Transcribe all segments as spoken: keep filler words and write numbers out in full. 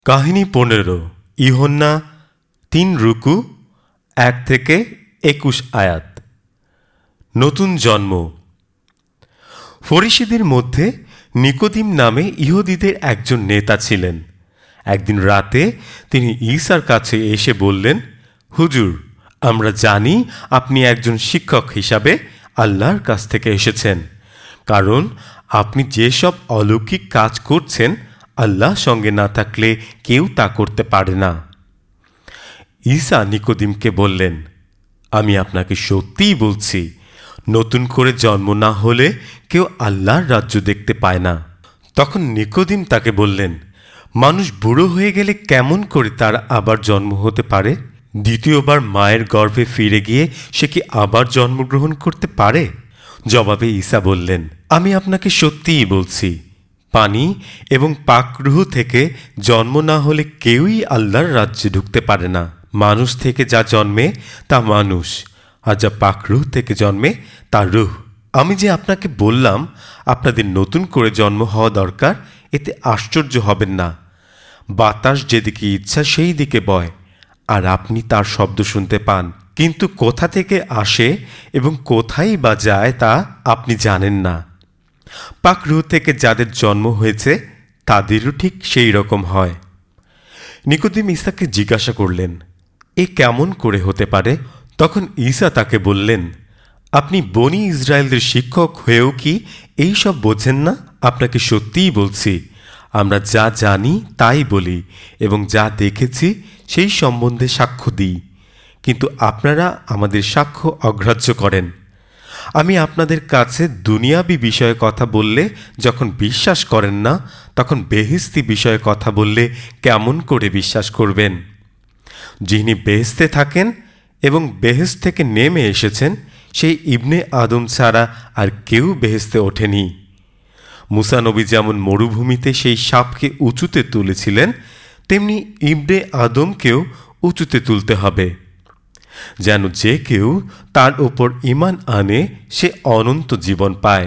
কাহিনী পনেরো। ইউহান্না তিন রুকু এক থেকে একুশ আয়াত। নতুন জন্ম। ফরিসীদের মধ্যে নিকোদিম নামে ইহুদিদের একজন নেতা ছিলেন। একদিন রাতে তিনি ঈসার কাছে এসে বললেন, হুজুর, আমরা জানি আপনি একজন শিক্ষক হিসাবে আল্লাহর কাছ থেকে এসেছেন, কারণ আপনি যেসব অলৌকিক কাজ করছেন আল্লাহ সঙ্গে না থাকলে কেউ তা করতে পারে না। ঈসা নিকোদিমকে বললেন, আমি আপনাকে সত্যিই বলছি, নতুন করে জন্ম না হলে কেউ আল্লাহর রাজ্য দেখতে পায় না। তখন নিকোদিম তাকে বললেন, মানুষ বুড়ো হয়ে গেলে কেমন করে তার আবার জন্ম হতে পারে? দ্বিতীয়বার মায়ের গর্ভে ফিরে গিয়ে সে কি আবার জন্মগ্রহণ করতে পারে? জবাবে ঈসা বললেন, আমি আপনাকে সত্যিই বলছি, পানি এবং পাক রূহ থেকে জন্ম না হলে কেউই আল্লাহর রাজ্যে ঢুকতে পারে না। মানুষ থেকে যা জন্মে তা মানুষ, আর যা পাক রূহ থেকে জন্মে তা রূহ। আমি যে আপনাকে বললাম আপনাদের নতুন করে জন্ম হওয়া দরকার, এতে আশ্চর্য হবেন না। বাতাস যেদিকে ইচ্ছা সেই দিকে বয়, আর আপনি তার শব্দ শুনতে পান, কিন্তু কোথা থেকে আসে এবং কোথায় বা যায় তা আপনি জানেন না। পাক রূহ থেকে যাদের জন্ম হয়েছে তাদেরও ঠিক সেই রকম হয়। নিকোদিম ঈসাকে জিজ্ঞাসা করলেন, এ কেমন করে হতে পারে? তখন ঈসা তাকে বললেন, আপনি বনি ইসরায়েলদের শিক্ষক হয়েও কি এই সব বোঝেন না? আপনাকে সত্যিই বলছি, আমরা যা জানি তাই বলি এবং যা দেখেছি সেই সম্বন্ধে সাক্ষ্য দিই, কিন্তু আপনারা আমাদের সাক্ষ্য অগ্রাহ্য করেন। আমি আপনাদের কাছে দুনিয়াবি বিষয়ে কথা বললে যখন বিশ্বাস করেন না, তখন বেহেশতি বিষয়ে কথা বললে কেমন করে বিশ্বাস করবেন? যিনি বেহেশতে থাকেন এবং বেহেশত থেকে নেমে এসেছেন, সেই ইবনে আদম ছাড়া আর কেউ বেহেশতে ওঠেনি। মুসা নবী যেমন মরুভূমিতে সেই সাপকে উঁচুতে তুলেছিলেন, তেমনি ইবনে আদমকেও উঁচুতে তুলতে হবে, যেন যে কেউ তার ওপর ঈমান আনে সে অনন্ত জীবন পায়।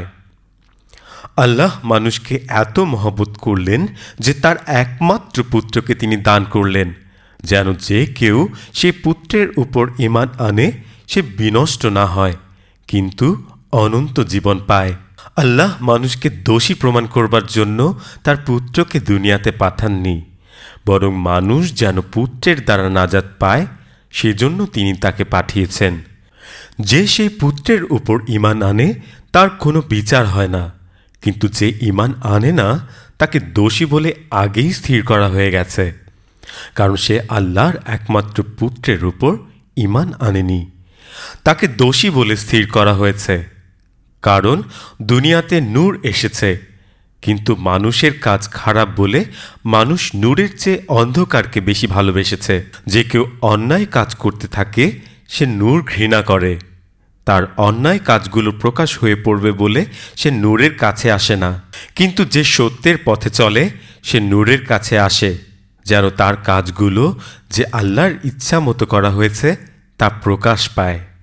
আল্লাহ মানুষকে এত মহব্বত করলেন যে তার একমাত্র পুত্রকে তিনি দান করলেন, যেন যে কেউ সে পুত্রের উপর ঈমান আনে সে বিনষ্ট না হয়, কিন্তু অনন্ত জীবন পায়। আল্লাহ মানুষকে দোষী প্রমাণ করবার জন্য তার পুত্রকে দুনিয়াতে পাঠাননি, বরং মানুষ যেন পুত্রের দ্বারা নাজাত পায়, সেজন্য তিনি তাকে পাঠিয়েছেন। যে সেই পুত্রের উপর ঈমান আনে তার কোনো বিচার হয় না, কিন্তু যে ঈমান আনে না তাকে দোষী বলে আগেই স্থির করা হয়ে গেছে, কারণ সে আল্লাহর একমাত্র পুত্রের উপর ঈমান আনেনি। তাকে দোষী বলে স্থির করা হয়েছে, কারণ দুনিয়াতে নূর এসেছে, কিন্তু মানুষের কাজ খারাপ বলে মানুষ নূরের চেয়ে অন্ধকারকে বেশি ভালোবেসেছে। যে কেউ অন্যায় কাজ করতে থাকে সে নূর ঘৃণা করে, তার অন্যায় কাজগুলো প্রকাশ হয়ে পড়বে বলে সে নূরের কাছে আসে না। কিন্তু যে সত্যের পথে চলে সে নূরের কাছে আসে, যেন তার কাজগুলো যে আল্লাহর ইচ্ছা মতো করা হয়েছে তা প্রকাশ পায়।